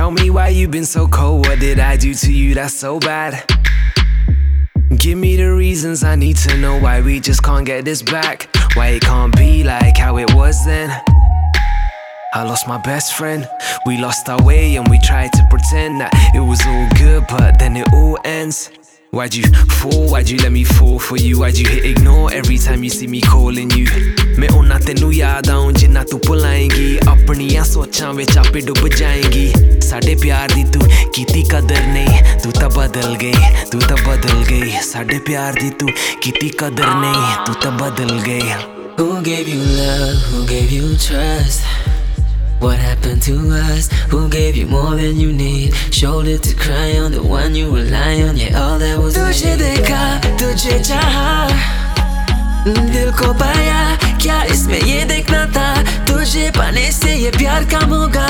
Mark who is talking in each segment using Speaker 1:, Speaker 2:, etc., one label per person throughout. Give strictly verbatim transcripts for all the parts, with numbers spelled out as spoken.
Speaker 1: Tell me why you've been so cold. What did I do to you that's so bad? Give me the reasons, I need to know why we just can't get this back. Why it can't be like how it was then. I lost my best friend. We lost our way and we tried to pretend that it was all good, but then it all ends. Why'd you fall? Why'd you let me fall for you? Why'd you hit ignore every time you see me calling you? मैं उन्ना तेनू याद आऊं जिन्ना तू भुलाएंगी अपनियां सोचां विच आपे डुब जाएंगी साडे प्यार दी तू कीती कदर नहीं तू तां बदल गई तू तां बदल गई साडे प्यार दी तू कीती कदर नहीं तू तां बदल गई
Speaker 2: Who gave you love? Who gave you trust? What happened to us? Who gave you more than you need? Shoulder to cry on, the one you rely on. Yeah, all that was तुझे देखा, तुझे चाहा, दिल को पाया. क्या इसमें ये देखना था? तुझे पाने से ये प्यार कम होगा.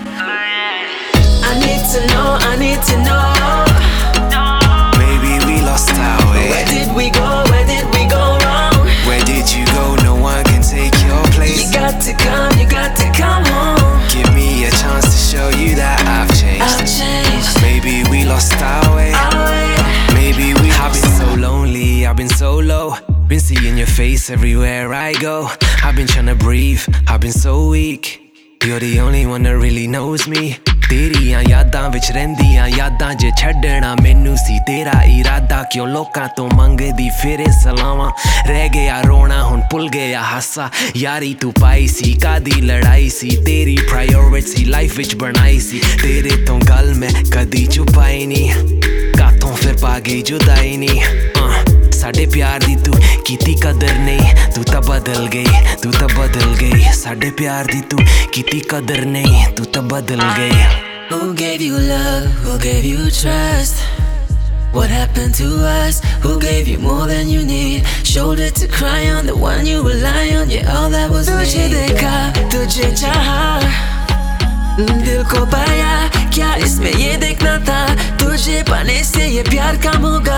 Speaker 2: I need to know, I need to know.
Speaker 1: Maybe we lost our way.
Speaker 2: Where did we go? Where did we go wrong?
Speaker 1: Where did you go? No one can take your place.
Speaker 2: You got to come, you got to come home.
Speaker 1: Give me a chance to show you that I've changed.
Speaker 2: I've changed.
Speaker 1: Maybe we lost our way.
Speaker 2: Our way.
Speaker 1: Maybe we I've been so lonely, I've been so low. Been seeing your face everywhere I go. I've been trying to breathe, I've been so weak. You're the only one that really knows me. तेरियां यादां विच रहिंदियां यादां जे छड्डना मैनू सी तेरा इरादा क्यों लोकां तो मंगदी फिरे सलावां रह गया रोना हुण भुल गया हासा यारी तू पाई सी कादी लड़ाई सी तेरी प्रायोरिटी लाइफ विच बनाई सी तेरे तो गल मैं कदी छुपाई नी काथों फिर पा गई जुदाई नी साडे प्यार दी तू कीती कदर नहीं तू तां बदल गई तू तां बदल गई साडे प्यार दी तू कीती कदर नहीं तू तां बदल गई
Speaker 2: Who gave you love? Who gave you trust? What happened to us? Who gave you more than you need? Shoulder to cry on, the one you rely on. Yeah, all that was me. तुझे देखा, तुझे चाहा, दिल को पाया. क्या इसमें ये देखना था? तुझे पाने से ये प्यार कम होगा.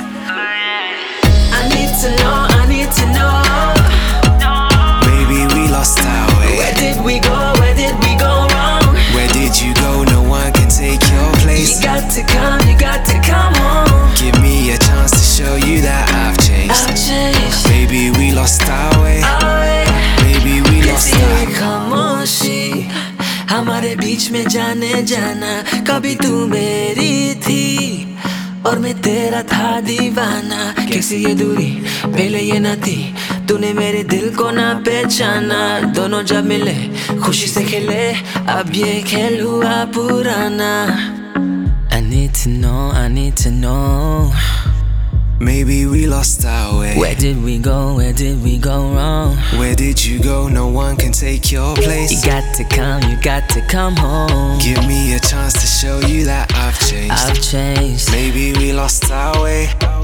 Speaker 2: I need to know, I need to know.
Speaker 1: Maybe we lost our way.
Speaker 2: Where did we go? Where did we go wrong?
Speaker 1: Where did you go? No one can take your place.
Speaker 2: You got to come, you got to come home.
Speaker 1: Give me a chance to show you that I've changed.
Speaker 2: I've changed.
Speaker 1: Maybe we lost our way.
Speaker 2: Our way.
Speaker 1: Maybe we lost
Speaker 2: किसी
Speaker 1: our
Speaker 2: खामोशी हमारे बीच में जाने जाना कभी तू मेरी थी और मैं तेरा था दीवाना कैसी ये दूरी पहले ये ना थी तूने मेरे दिल को ना पहचाना दोनों जब मिले खुशी से खेले अब ये खेल हुआ पुराना I need to know, I need to know.
Speaker 1: Maybe we lost our way.
Speaker 2: Where did we go, where did we go wrong?
Speaker 1: Where did you go? No one can take your place.
Speaker 2: You got to come, you got to come home.
Speaker 1: Give me a chance to show you that I've changed.
Speaker 2: I've changed.
Speaker 1: Maybe we lost our way.